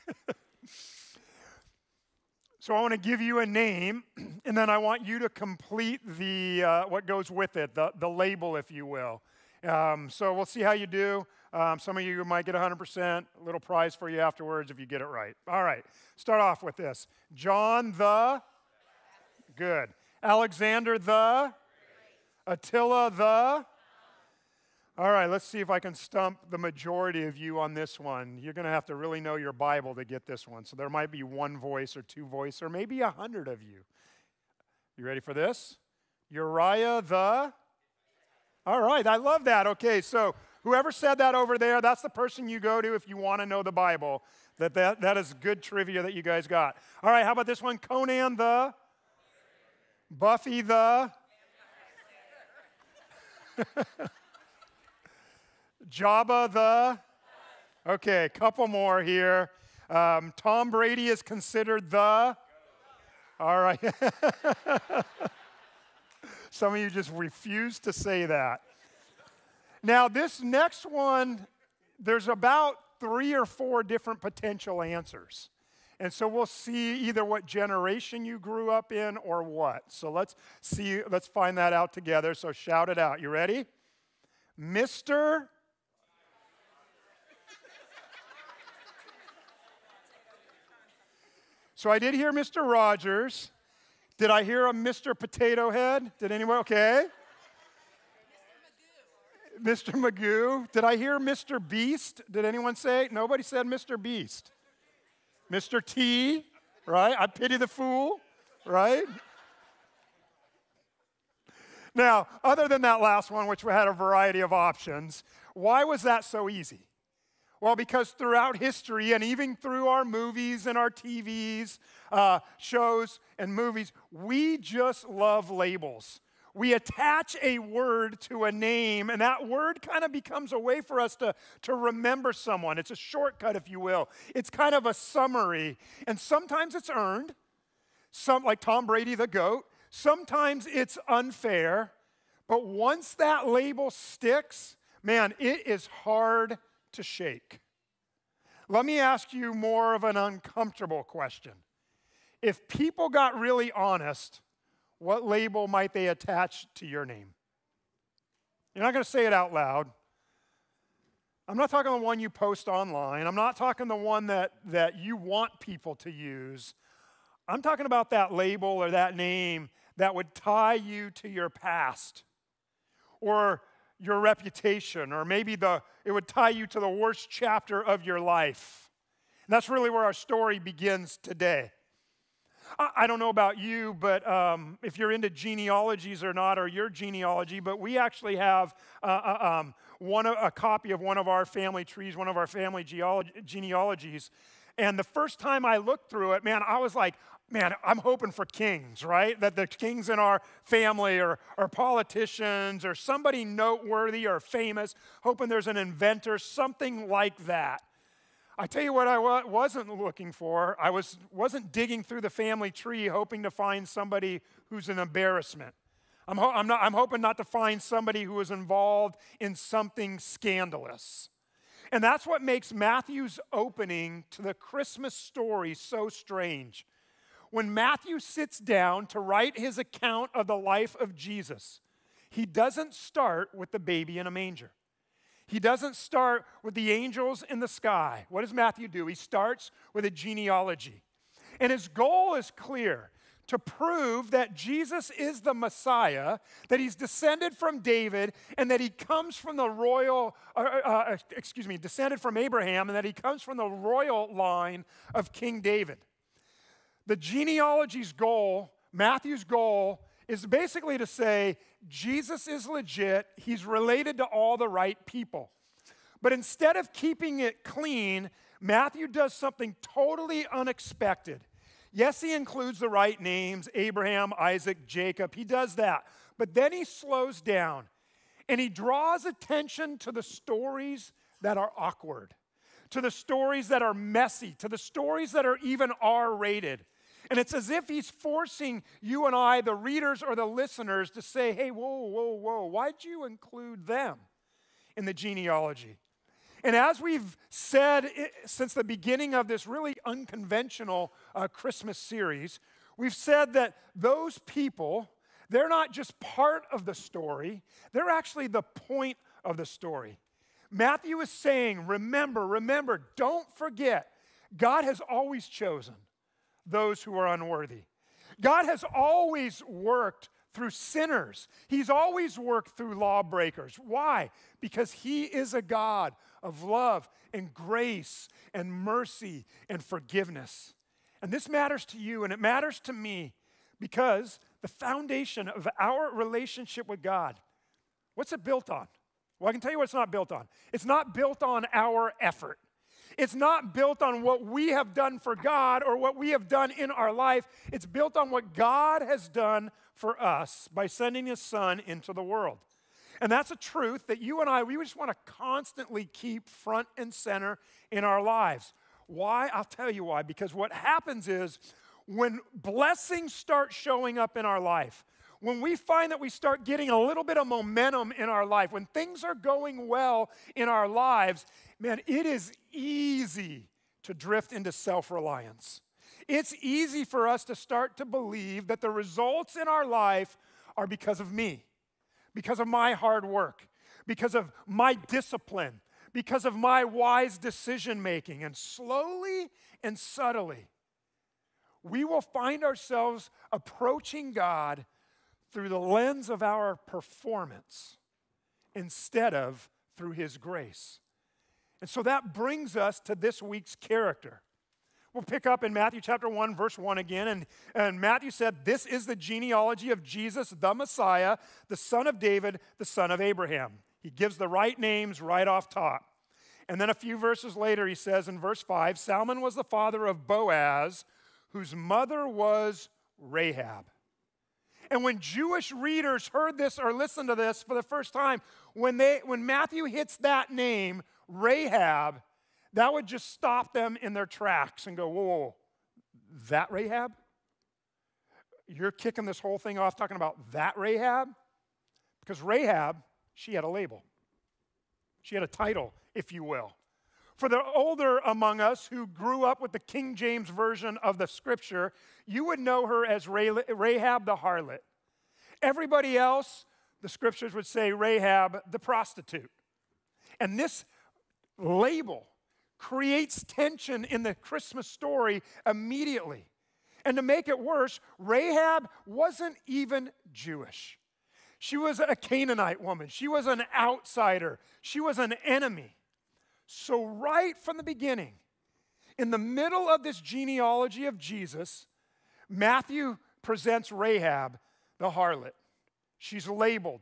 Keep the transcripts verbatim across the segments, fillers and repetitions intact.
So I want to give you a name, and then I want you to complete the uh, what goes with it, the, the label, if you will. Um, so we'll see how you do. Um, some of you might get one hundred percent, a little prize for you afterwards if you get it right. All right, start off with this. John the, good. Alexander the, Attila the. All right, let's see if I can stump the majority of you on this one. You're going to have to really know your Bible to get this one. So there might be one voice or two voice or maybe a hundred of you. You ready for this? Uriah the? All right, I love that. Okay, so whoever said that over there, that's the person you go to if you want to know the Bible. That, that, that is good trivia that you guys got. All right, how about this one? Conan the? Buffy the? Jabba the? Okay, a couple more here. Um, Tom Brady is considered the? All right. Some of you just refuse to say that. Now, this next one, there's about three or four different potential answers. And so we'll see either what generation you grew up in or what. So let's see, let's find that out together. So shout it out. You ready? Mister So I did hear Mister Rogers. Did I hear a Mister Potato Head? Did anyone? Okay. Mister Magoo. Did I hear Mister Beast? Did anyone say? Nobody said Mister Beast. Mister T, right? I pity the fool, right? Now, other than that last one, which had a variety of options, why was that so easy? Well, because throughout history and even through our movies and our T Vs, uh, shows and movies, we just love labels. We attach a word to a name, and that word kind of becomes a way for us to, to remember someone. It's a shortcut, if you will. It's kind of a summary, and sometimes it's earned, some like Tom Brady, the GOAT. Sometimes it's unfair, but once that label sticks, man, it is hard to shake. Let me ask you more of an uncomfortable question. If people got really honest, what label might they attach to your name? You're not going to say it out loud. I'm not talking the one you post online. I'm not talking the one that, that you want people to use. I'm talking about that label or that name that would tie you to your past or your reputation, or maybe the it would tie you to the worst chapter of your life. And that's really where our story begins today. I, I don't know about you, but um, if you're into genealogies or not, or your genealogy, but we actually have uh, uh, um, one a copy of one of our family trees, one of our family geology, genealogies. And the first time I looked through it, man, I was like, man, I'm hoping for kings, right? That the kings in our family or, or politicians or somebody noteworthy or famous, hoping there's an inventor, something like that. I tell you what I wa- wasn't looking for. I was, wasn't digging through the family tree hoping to find somebody who's an embarrassment. I'm, ho- I'm, not, I'm hoping not to find somebody who was involved in something scandalous. And that's what makes Matthew's opening to the Christmas story so strange. When Matthew sits down to write his account of the life of Jesus, he doesn't start with the baby in a manger. He doesn't start with the angels in the sky. What does Matthew do? He starts with a genealogy. And his goal is clear, to prove that Jesus is the Messiah, that he's descended from David, and that he comes from the royal, uh, uh, excuse me, descended from Abraham, and that he comes from the royal line of King David. The genealogy's goal, Matthew's goal, is basically to say, Jesus is legit, he's related to all the right people. But instead of keeping it clean, Matthew does something totally unexpected. Yes, he includes the right names, Abraham, Isaac, Jacob, he does that. But then he slows down, and he draws attention to the stories that are awkward, to the stories that are messy, to the stories that are even R-rated. And it's as if he's forcing you and I, the readers or the listeners, to say, hey, whoa, whoa, whoa, why'd you include them in the genealogy? And as we've said it, since the beginning of this really unconventional uh, Christmas series, we've said that those people, they're not just part of the story, they're actually the point of the story. Matthew is saying, remember, remember, don't forget, God has always chosen those who are unworthy. God has always worked through sinners. He's always worked through lawbreakers. Why? Because he is a God of love and grace and mercy and forgiveness. And this matters to you and it matters to me because the foundation of our relationship with God, what's it built on? Well, I can tell you what it's not built on. It's not built on our effort. It's not built on what we have done for God or what we have done in our life. It's built on what God has done for us by sending his son into the world. And that's a truth that you and I, we just want to constantly keep front and center in our lives. Why? I'll tell you why. Because what happens is when blessings start showing up in our life, when we find that we start getting a little bit of momentum in our life, when things are going well in our lives, man, it is easy to drift into self-reliance. It's easy for us to start to believe that the results in our life are because of me, because of my hard work, because of my discipline, because of my wise decision making. And slowly and subtly, we will find ourselves approaching God through the lens of our performance instead of through his grace. And so that brings us to this week's character. We'll pick up in Matthew chapter one, verse one again. And, and Matthew said, this is the genealogy of Jesus, the Messiah, the son of David, the son of Abraham. He gives the right names right off top. And then a few verses later, he says in verse five, Salmon was the father of Boaz, whose mother was Rahab. And when Jewish readers heard this or listened to this for the first time, when, they, when Matthew hits that name, Rahab, that would just stop them in their tracks and go, whoa, whoa, whoa, that Rahab? You're kicking this whole thing off talking about that Rahab? Because Rahab, she had a label. She had a title, if you will. For the older among us who grew up with the King James Version of the scripture, you would know her as Rahab the harlot. Everybody else, the scriptures would say Rahab the prostitute. And this label creates tension in the Christmas story immediately. And to make it worse, Rahab wasn't even Jewish. She was a Canaanite woman. She was an outsider. She was an enemy. So right from the beginning, in the middle of this genealogy of Jesus, Matthew presents Rahab, the harlot. She's labeled,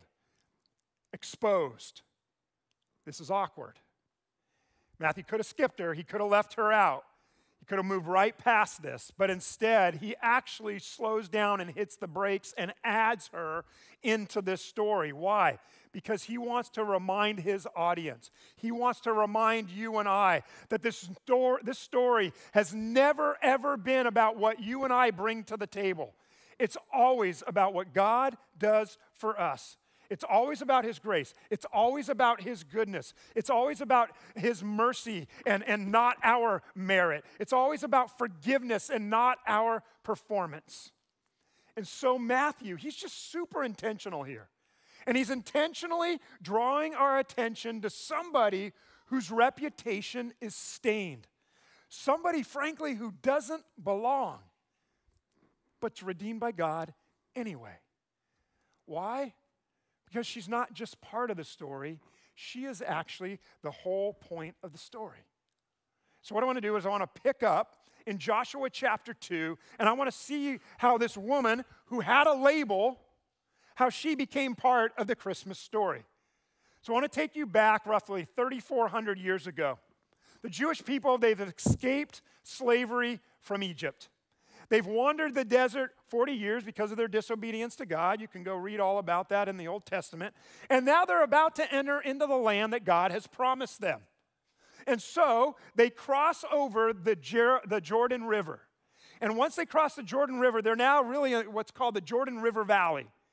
exposed. This is awkward. Matthew could have skipped her. He could have left her out. He could have moved right past this. But instead, he actually slows down and hits the brakes and adds her into this story. Why? Because he wants to remind his audience. He wants to remind you and I that this story, this story has never, ever been about what you and I bring to the table. It's always about what God does for us. It's always about his grace. It's always about his goodness. It's always about his mercy and, and not our merit. It's always about forgiveness and not our performance. And so Matthew, he's just super intentional here. And he's intentionally drawing our attention to somebody whose reputation is stained. Somebody, frankly, who doesn't belong, but's redeemed by God anyway. Why? Because she's not just part of the story, she is actually the whole point of the story. So what I want to do is I want to pick up in Joshua chapter two, and I want to see how this woman who had a label, how she became part of the Christmas story. So I want to take you back roughly thirty-four hundred years ago. The Jewish people, they've escaped slavery from Egypt. They've wandered the desert forty years because of their disobedience to God. You can go read all about that in the Old Testament. And now they're about to enter into the land that God has promised them. And so they cross over the, Jer- the Jordan River. And once they cross the Jordan River, they're now really in what's called the Jordan River Valley.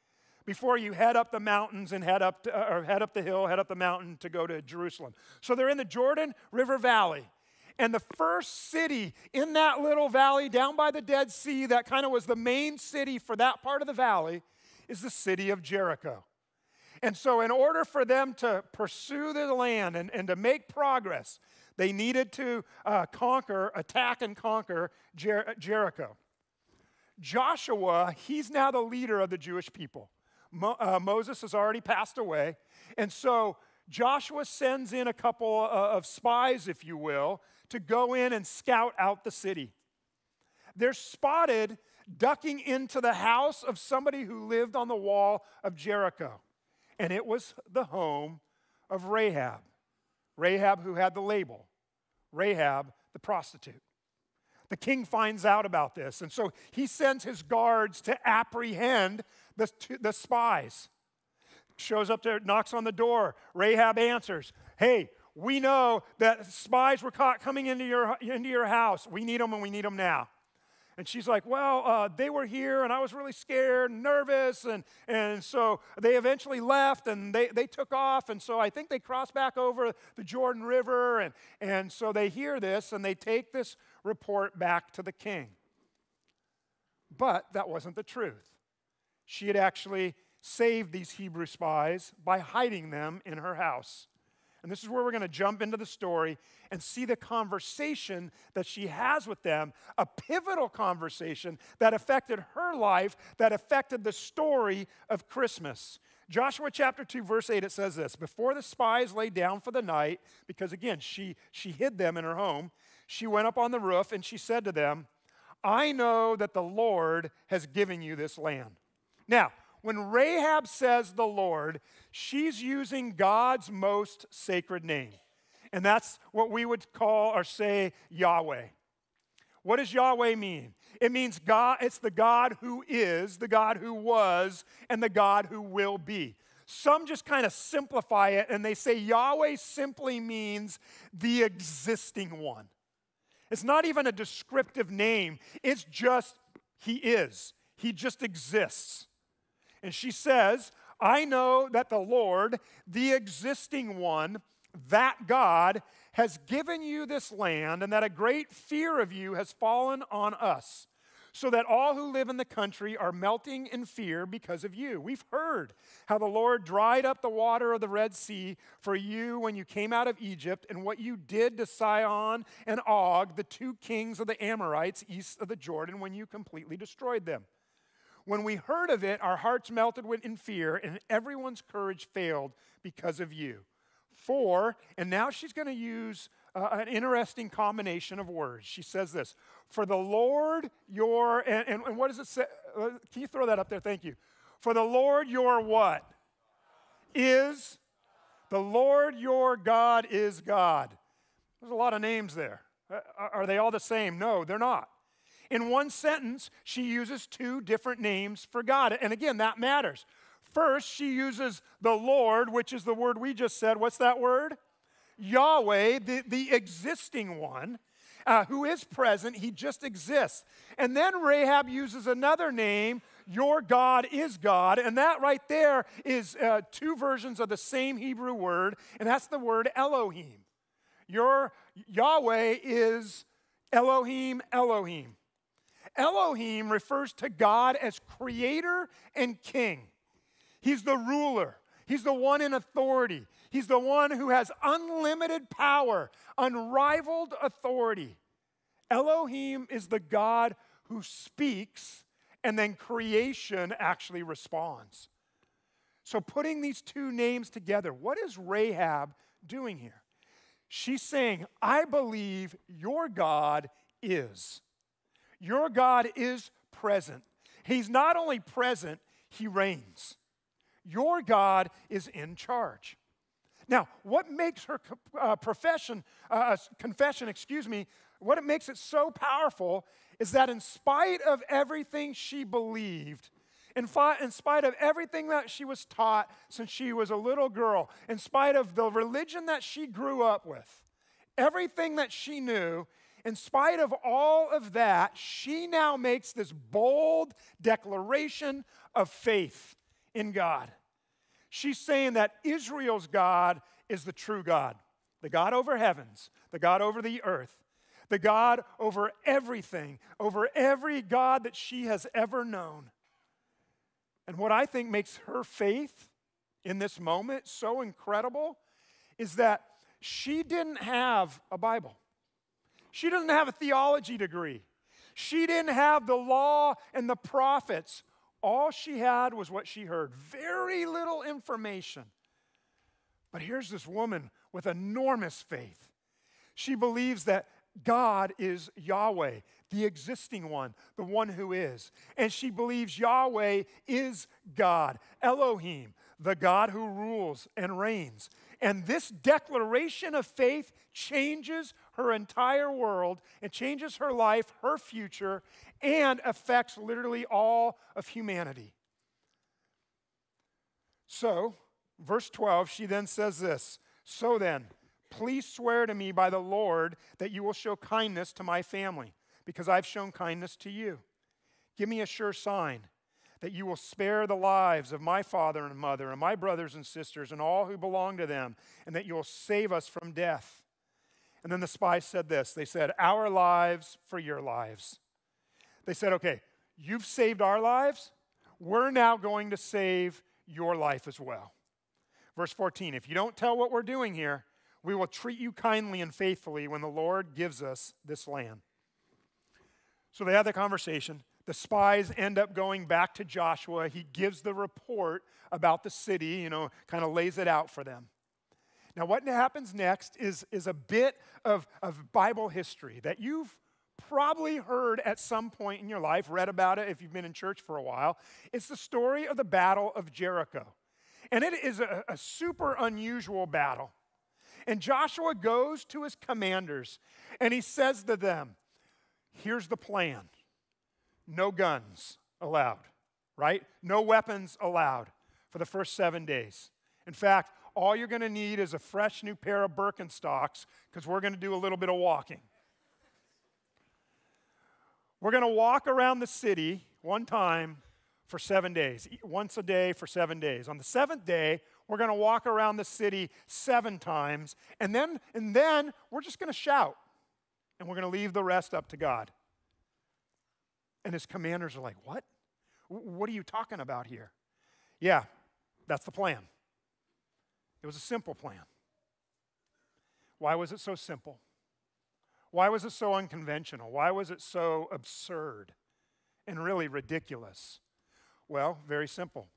before you head up the mountains and head up, to, or head up the hill, head up the mountain to go to Jerusalem. So they're in the Jordan River Valley. And the first city in that little valley down by the Dead Sea, that kind of was the main city for that part of the valley, is the city of Jericho. And so in order for them to pursue the land and, and to make progress, they needed to uh, conquer, attack and conquer Jer- Jericho. Joshua, he's now the leader of the Jewish people. Mo- uh, Moses has already passed away. And so Joshua sends in a couple uh, of spies, if you will, to go in and scout out the city. They're spotted ducking into the house of somebody who lived on the wall of Jericho. And it was the home of Rahab. Rahab who had the label. Rahab the prostitute. The king finds out about this, and so he sends his guards to apprehend the, the spies. Shows up there, knocks on the door. Rahab answers, hey, we know that spies were caught coming into your, into your house. We need them, and we need them now. And she's like, well, uh, they were here, and I was really scared and nervous, and, and so they eventually left, and they, they took off, and so I think they crossed back over the Jordan River, and, and so they hear this, and they take this report back to the king. But that wasn't the truth. She had actually saved these Hebrew spies by hiding them in her house. And this is where we're going to jump into the story and see the conversation that she has with them, a pivotal conversation that affected her life, that affected the story of Christmas. Joshua chapter two, verse eight, it says this, before the spies lay down for the night, because again, she, she hid them in her home, she went up on the roof and she said to them, I know that the Lord has given you this land. Now, when Rahab says the Lord, she's using God's most sacred name. And that's what we would call or say Yahweh. What does Yahweh mean? It means God, it's the God who is, the God who was, and the God who will be. Some just kind of simplify it and they say Yahweh simply means the existing one. It's not even a descriptive name. It's just, he is. He just exists. And she says, I know that the Lord, the existing one, that God, has given you this land, and that a great fear of you has fallen on us, so that all who live in the country are melting in fear because of you. We've heard how the Lord dried up the water of the Red Sea for you when you came out of Egypt, and what you did to Sihon and Og, the two kings of the Amorites east of the Jordan, when you completely destroyed them. When we heard of it, our hearts melted in fear, and everyone's courage failed because of you. For, and now she's going to use uh, an interesting combination of words. She says this, for the Lord your, and, and, and what does it say? Uh, can you throw that up there? Thank you. For the Lord your what? Is, the Lord your God is God. There's a lot of names there. Uh, are they all the same? No, they're not. In one sentence, she uses two different names for God. And again, that matters. First, she uses the Lord, which is the word we just said. What's that word? Yahweh, the, the existing one, uh, who is present. He just exists. And then Rahab uses another name, your God is God. And that right there is uh, two versions of the same Hebrew word, and that's the word Elohim. Your Yahweh is Elohim, Elohim. Elohim refers to God as creator and king. He's the ruler. He's the one in authority. He's the one who has unlimited power, unrivaled authority. Elohim is the God who speaks, and then creation actually responds. So putting these two names together, what is Rahab doing here? She's saying, I believe your God is. Your God is present. He's not only present, he reigns. Your God is in charge. Now, what makes her uh, profession, uh, confession, excuse me, what it makes it so powerful is that in spite of everything she believed, in, fi- in spite of everything that she was taught since she was a little girl, in spite of the religion that she grew up with, everything that she knew, in spite of all of that, she now makes this bold declaration of faith in God. She's saying that Israel's God is the true God, the God over heavens, the God over the earth, the God over everything, over every God that she has ever known. And what I think makes her faith in this moment so incredible is that she didn't have a Bible. She doesn't have a theology degree. She didn't have the law and the prophets. All she had was what she heard. Very little information. But here's this woman with enormous faith. She believes that God is Yahweh, the existing one, the one who is. And she believes Yahweh is God, Elohim, the God who rules and reigns. And this declaration of faith changes her entire world and changes her life, her future, and affects literally all of humanity. So, verse twelve, she then says this, "So then, please swear to me by the Lord that you will show kindness to my family, because I've shown kindness to you. Give me a sure sign that you will spare the lives of my father and mother and my brothers and sisters and all who belong to them, and that you will save us from death." And then the spies said this. They said, "Our lives for your lives." They said, "Okay, you've saved our lives. We're now going to save your life as well." Verse fourteen, "If you don't tell what we're doing here, we will treat you kindly and faithfully when the Lord gives us this land." So they have the conversation. The spies end up going back to Joshua. He gives the report about the city, you know, kind of lays it out for them. Now, what happens next is, is a bit of, of Bible history that you've probably heard at some point in your life, read about it if you've been in church for a while. It's the story of the Battle of Jericho. And it is a, a super unusual battle. And Joshua goes to his commanders and he says to them, here's the plan. No guns allowed, right? No weapons allowed for the first seven days. In fact, all you're going to need is a fresh new pair of Birkenstocks because we're going to do a little bit of walking. We're going to walk around the city one time for seven days, once a day for seven days. On the seventh day, we're going to walk around the city seven times, and then, and then we're just going to shout, and we're going to leave the rest up to God. And his commanders are like, what? What are you talking about here? Yeah, that's the plan. It was a simple plan. Why was it so simple? Why was it so unconventional? Why was it so absurd and really ridiculous? Well, very simple.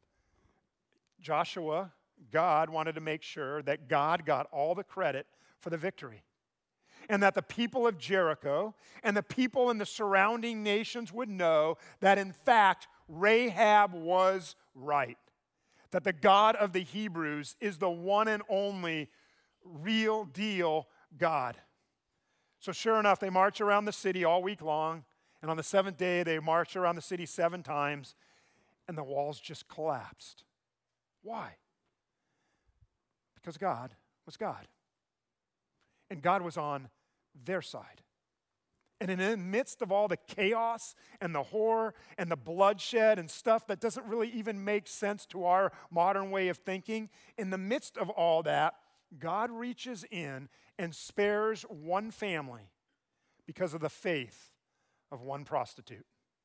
Joshua, God wanted to make sure that God got all the credit for the victory, and that the people of Jericho and the people in the surrounding nations would know that, in fact, Rahab was right, that the God of the Hebrews is the one and only real deal God. So sure enough, they march around the city all week long, and on the seventh day, they marched around the city seven times, and the walls just collapsed. Why? Because God was God. And God was on their side. And in the midst of all the chaos and the horror and the bloodshed and stuff that doesn't really even make sense to our modern way of thinking, in the midst of all that, God reaches in and spares one family because of the faith of one prostitute.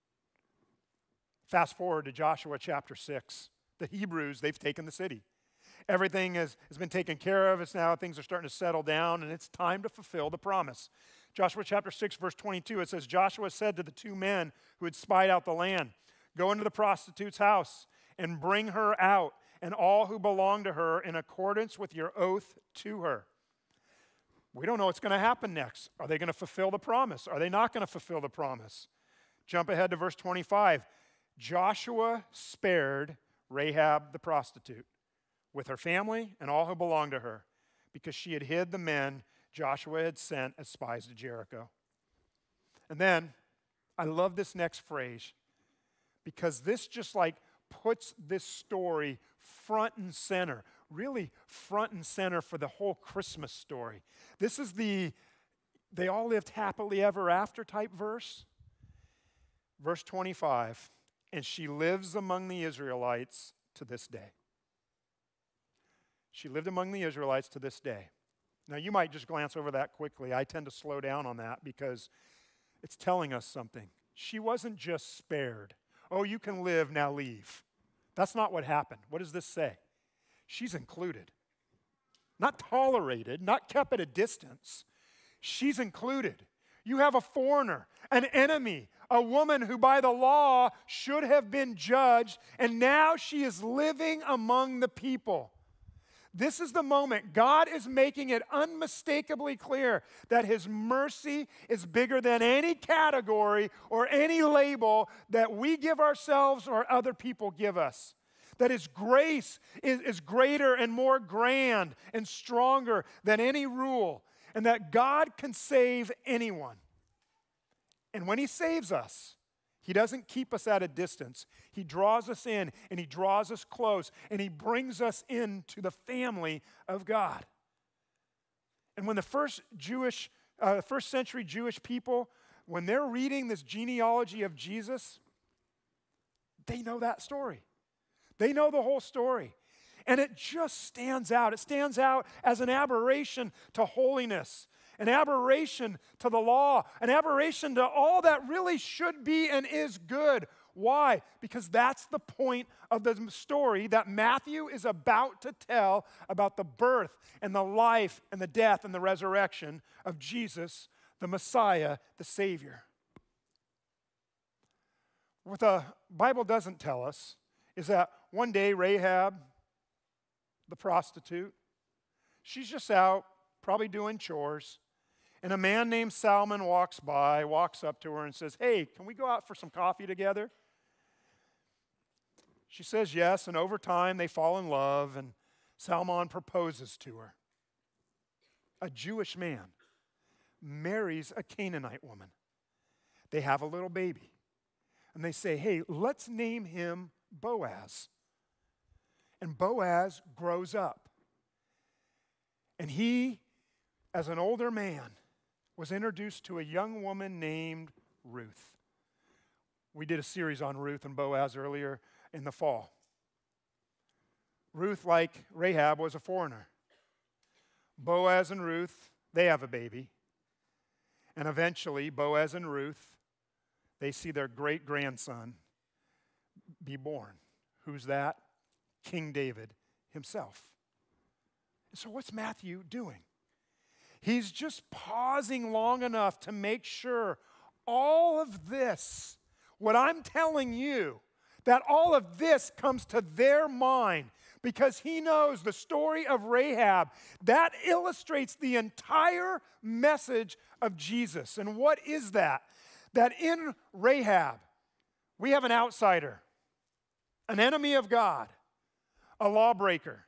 Fast forward to Joshua chapter six. The Hebrews, they've taken the city. Everything has, has been taken care of. It's now things are starting to settle down, and it's time to fulfill the promise. Joshua chapter six, verse twenty-two, it says, Joshua said to the two men who had spied out the land, "Go into the prostitute's house and bring her out, and all who belong to her in accordance with your oath to her." We don't know what's going to happen next. Are they going to fulfill the promise? Are they not going to fulfill the promise? Jump ahead to verse twenty-five. Joshua spared Rahab the prostitute with her family and all who belonged to her, because she had hid the men Joshua had sent as spies to Jericho. And then, I love this next phrase, because this just like puts this story front and center, really front and center for the whole Christmas story. This is the they all lived happily ever after type verse. Verse twenty-five, and she lives among the Israelites to this day. She lived among the Israelites to this day. Now, you might just glance over that quickly. I tend to slow down on that because it's telling us something. She wasn't just spared. Oh, you can live, now leave. That's not what happened. What does this say? She's included. Not tolerated, not kept at a distance. She's included. You have a foreigner, an enemy, a woman who by the law should have been judged, and now she is living among the people. This is the moment. God is making it unmistakably clear that His mercy is bigger than any category or any label that we give ourselves or other people give us. That His grace is, is greater and more grand and stronger than any rule, and that God can save anyone. And when He saves us, He doesn't keep us at a distance. He draws us in, and He draws us close, and He brings us into the family of God. And when the first Jewish, uh, first century Jewish people, when they're reading this genealogy of Jesus, they know that story. They know the whole story. And it just stands out. It stands out as an aberration to holiness, an aberration to the law, an aberration to all that really should be and is good. Why? Because that's the point of the story that Matthew is about to tell about the birth and the life and the death and the resurrection of Jesus, the Messiah, the Savior. What the Bible doesn't tell us is that one day Rahab, the prostitute, she's just out, probably doing chores, and a man named Salmon walks by, walks up to her and says, "Hey, can we go out for some coffee together?" She says yes, and over time they fall in love, and Salmon proposes to her. A Jewish man marries a Canaanite woman. They have a little baby, and they say, "Hey, let's name him Boaz." And Boaz grows up. And he, as an older man, was introduced to a young woman named Ruth. We did a series on Ruth and Boaz earlier in the fall. Ruth, like Rahab, was a foreigner. Boaz and Ruth, they have a baby. And eventually, Boaz and Ruth, they see their great-grandson be born. Who's that? King David himself. So what's Matthew doing? He's just pausing long enough to make sure all of this, what I'm telling you, that all of this comes to their mind because he knows the story of Rahab. That illustrates the entire message of Jesus. And what is that? That in Rahab, we have an outsider, an enemy of God, a lawbreaker.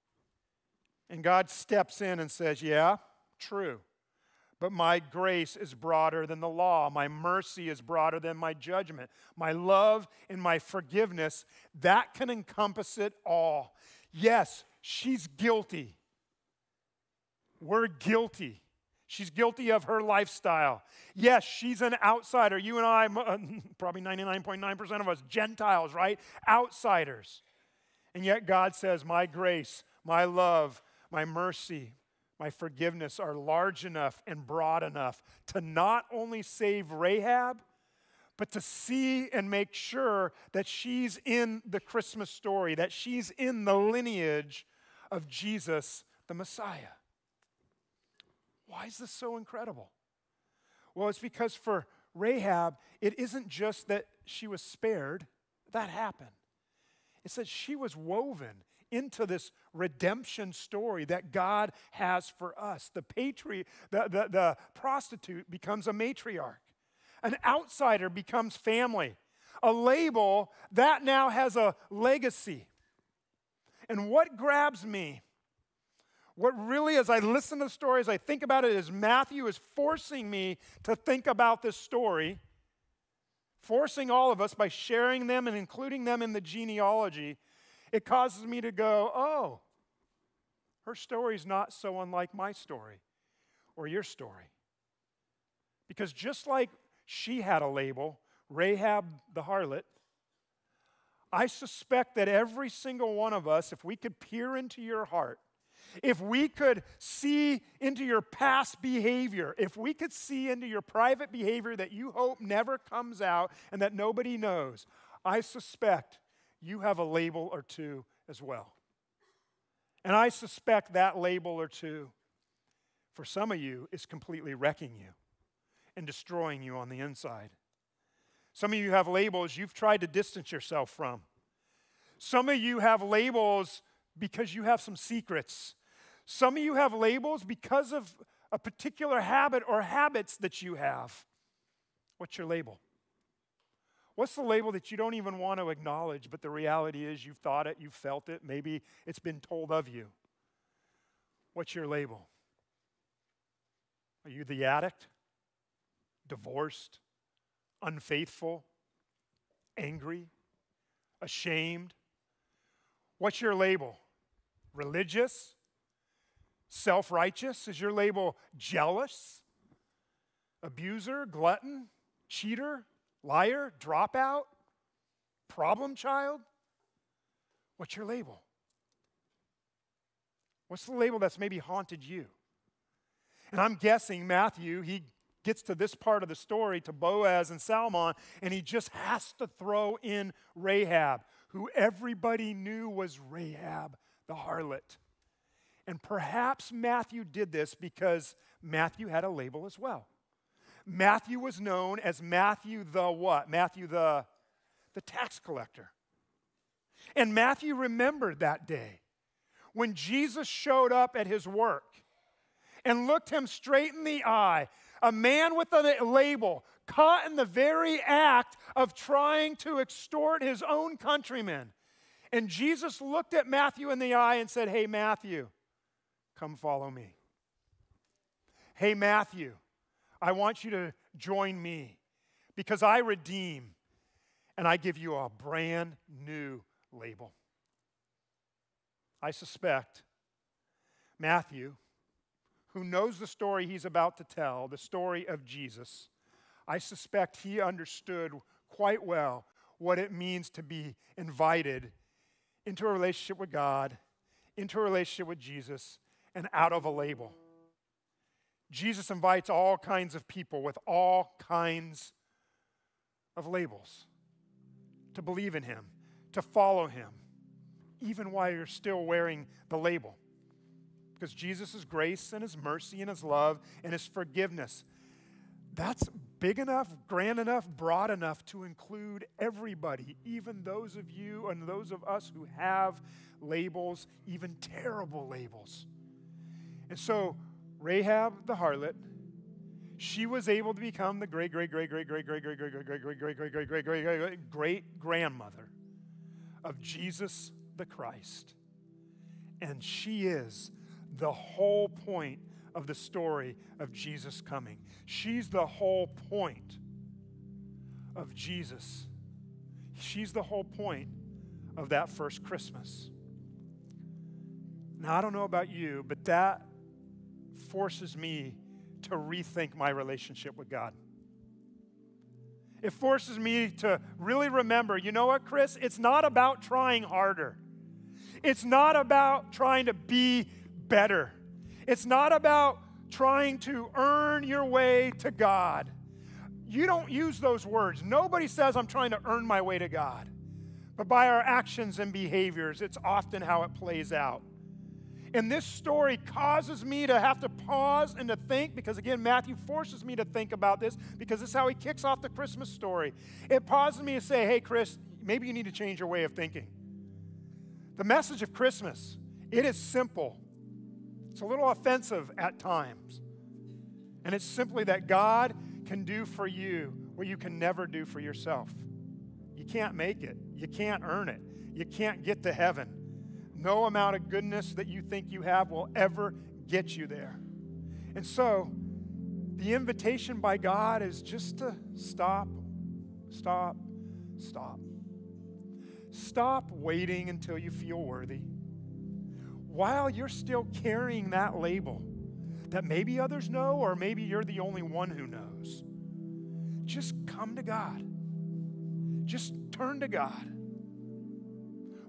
And God steps in and says, "Yeah, true. But my grace is broader than the law. My mercy is broader than my judgment. My love and my forgiveness, that can encompass it all." Yes, she's guilty. We're guilty. She's guilty of her lifestyle. Yes, she's an outsider. You and I, probably ninety-nine point nine percent of us, Gentiles, right? Outsiders. And yet God says, my grace, my love, my mercy, my forgiveness are large enough and broad enough to not only save Rahab, but to see and make sure that she's in the Christmas story, that she's in the lineage of Jesus, the Messiah. Why is this so incredible? Well, it's because for Rahab, it isn't just that she was spared. That happened. It says she was woven into this redemption story that God has for us. The, patri- the, the, the prostitute becomes a matriarch. An outsider becomes family. A label that now has a legacy. And what grabs me, what really, as I listen to the story, as I think about it, is Matthew is forcing me to think about this story, forcing all of us by sharing them and including them in the genealogy. It causes me to go, oh, her story's not so unlike my story or your story. Because just like she had a label, Rahab the harlot, I suspect that every single one of us, if we could peer into your heart, if we could see into your past behavior, if we could see into your private behavior that you hope never comes out and that nobody knows, I suspect you have a label or two as well. And I suspect that label or two, for some of you, is completely wrecking you and destroying you on the inside. Some of you have labels you've tried to distance yourself from. Some of you have labels because you have some secrets. Some of you have labels because of a particular habit or habits that you have. What's your label? What's the label that you don't even want to acknowledge, but the reality is you've thought it, you've felt it, maybe it's been told of you? What's your label? Are you the addict? Divorced? Unfaithful? Angry? Ashamed? What's your label? Religious? Self-righteous? Is your label jealous? Abuser? Glutton? Cheater? Liar? Dropout? Problem child? What's your label? What's the label that's maybe haunted you? And I'm guessing Matthew, he gets to this part of the story, to Boaz and Salmon, and he just has to throw in Rahab, who everybody knew was Rahab, the harlot. And perhaps Matthew did this because Matthew had a label as well. Matthew was known as Matthew the what? Matthew the, the tax collector. And Matthew remembered that day when Jesus showed up at his work and looked him straight in the eye, a man with a label caught in the very act of trying to extort his own countrymen. And Jesus looked at Matthew in the eye and said, "Hey, Matthew, come follow me. Hey, Matthew, I want you to join me because I redeem and I give you a brand new label." I suspect Matthew, who knows the story he's about to tell, the story of Jesus, I suspect he understood quite well what it means to be invited into a relationship with God, into a relationship with Jesus, and out of a label. Jesus invites all kinds of people with all kinds of labels to believe in him, to follow him, even while you're still wearing the label. Because Jesus' grace and his mercy and his love and his forgiveness, that's big enough, grand enough, broad enough to include everybody, even those of you and those of us who have labels, even terrible labels. And so Rahab the harlot, she was able to become the great, great, great, great, great, great, great, great, great, great, great, great, great, great, great, great, great, great grandmother of Jesus the Christ. And she is the whole point of the story of Jesus coming. She's the whole point of Jesus. She's the whole point of that first Christmas. Now, I don't know about you, but that forces me to rethink my relationship with God. It forces me to really remember, you know what, Chris? It's not about trying harder. It's not about trying to be better. It's not about trying to earn your way to God. You don't use those words. Nobody says, "I'm trying to earn my way to God." But by our actions and behaviors, it's often how it plays out. And this story causes me to have to pause and to think, because again, Matthew forces me to think about this, because this is how he kicks off the Christmas story. It pauses me to say, "Hey, Chris, maybe you need to change your way of thinking." The message of Christmas, it is simple. It's a little offensive at times. And it's simply that God can do for you what you can never do for yourself. You can't make it. You can't earn it. You can't get to heaven. No amount of goodness that you think you have will ever get you there. And so, the invitation by God is just to stop, stop, stop. Stop waiting until you feel worthy. While you're still carrying that label that maybe others know, or maybe you're the only one who knows, just come to God. Just turn to God.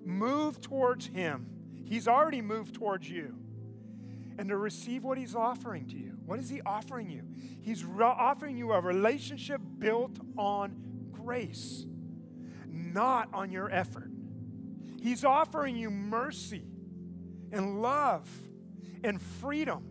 move towards him. He's already moved towards you. And to receive what he's offering to you. What is he offering you? He's re- offering you a relationship built on grace, not on your effort. He's offering you mercy and love and freedom.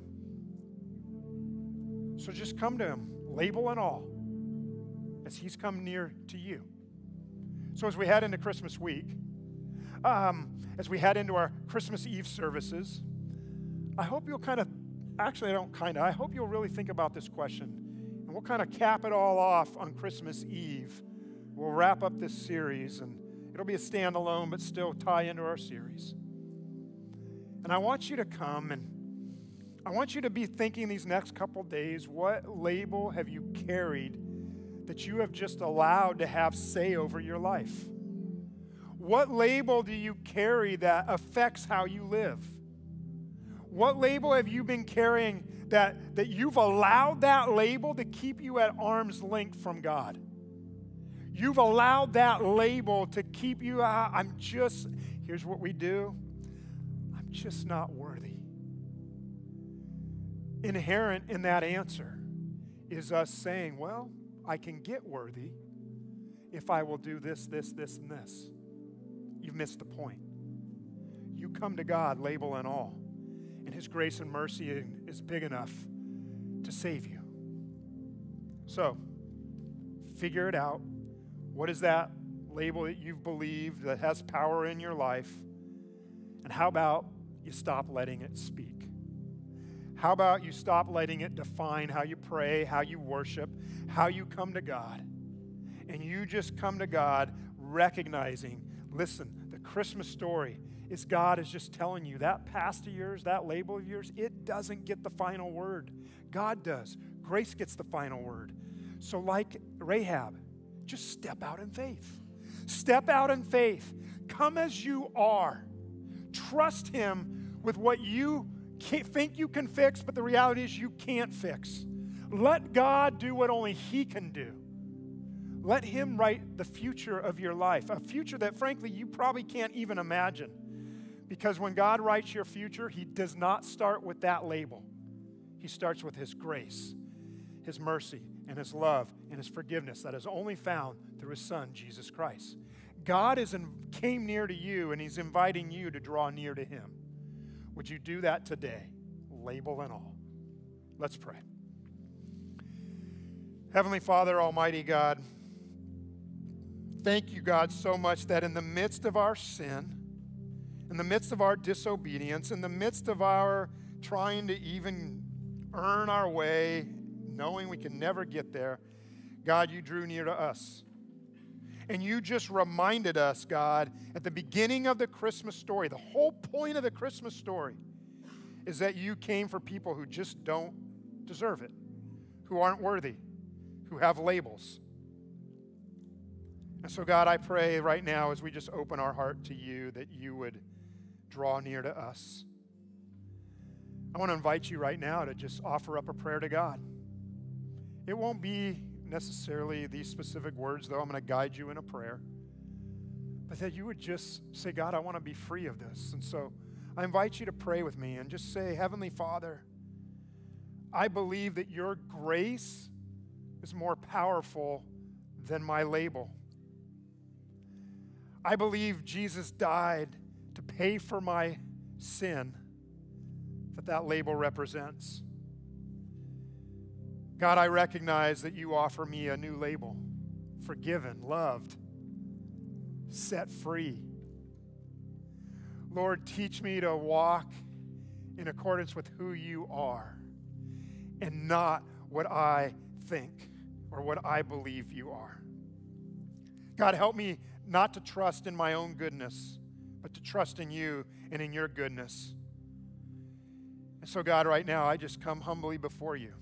So just come to him, label and all, as he's come near to you. So as we head into Christmas week, um, as we head into our Christmas Eve services, I hope you'll kind of, actually I don't kind of, I hope you'll really think about this question. And we'll kind of cap it all off on Christmas Eve. We'll wrap up this series, and it'll be a standalone, but still tie into our series. And I want you to come, and I want you to be thinking these next couple days, what label have you carried that you have just allowed to have say over your life? What label do you carry that affects how you live? What label have you been carrying that, that you've allowed that label to keep you at arm's length from God? You've allowed that label to keep you out. I'm just, here's what we do. I'm just not worthy. Inherent in that answer is us saying, well, I can get worthy if I will do this, this, this, and this. You've missed the point. You come to God, label and all, and his grace and mercy is big enough to save you. So, figure it out. What is that label that you've believed that has power in your life? And how about you stop letting it speak? How about you stop letting it define how you pray, how you worship, how you come to God? And you just come to God recognizing, listen, the Christmas story is God is just telling you that past of yours, that label of yours, it doesn't get the final word. God does. Grace gets the final word. So like Rahab, just step out in faith. Step out in faith. Come as you are. Trust him with what you can't, think you can fix, but the reality is you can't fix. Let God do what only he can do. Let him write the future of your life, a future that, frankly, you probably can't even imagine. Because when God writes your future, he does not start with that label. He starts with his grace, his mercy, and his love, and his forgiveness that is only found through his Son, Jesus Christ. God is in, came near to you, and he's inviting you to draw near to him. Would you do that today, label and all? Let's pray. Heavenly Father, Almighty God, thank you, God, so much that in the midst of our sin, in the midst of our disobedience, in the midst of our trying to even earn our way, knowing we can never get there, God, you drew near to us. And you just reminded us, God, at the beginning of the Christmas story, the whole point of the Christmas story is that you came for people who just don't deserve it, who aren't worthy, who have labels. And so, God, I pray right now as we just open our heart to you that you would draw near to us. I want to invite you right now to just offer up a prayer to God. It won't be necessarily these specific words, though. I'm going to guide you in a prayer. But that you would just say, God, I want to be free of this. And so I invite you to pray with me and just say, Heavenly Father, I believe that your grace is more powerful than my label. I believe Jesus died to pay for my sin that that label represents. God, I recognize that you offer me a new label, forgiven, loved, set free. Lord, teach me to walk in accordance with who you are and not what I think or what I believe you are. God, help me not to trust in my own goodness, but to trust in you and in your goodness. And so, God, right now, I just come humbly before you.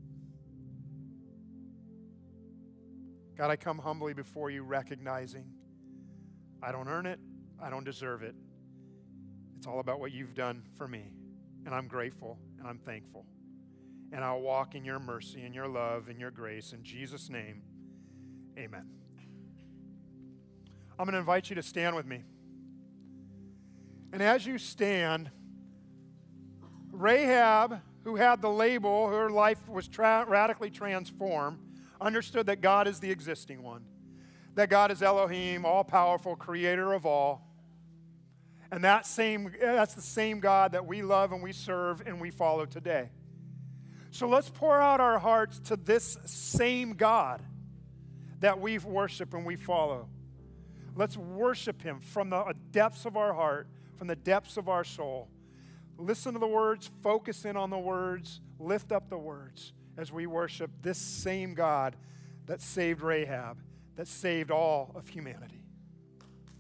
God, I come humbly before you recognizing I don't earn it, I don't deserve it. It's all about what you've done for me. And I'm grateful and I'm thankful. And I'll walk in your mercy and your love and your grace. In Jesus' name, amen. I'm going to invite you to stand with me. And as you stand, Rahab, who had the label, her life was tra- radically transformed, understood that God is the existing one, that God is Elohim, all-powerful, creator of all. And that same, that's the same God that we love and we serve and we follow today. So let's pour out our hearts to this same God that we worship and we follow. Let's worship him from the depths of our heart, from the depths of our soul. Listen to the words, focus in on the words, lift up the words as we worship this same God that saved Rahab, that saved all of humanity.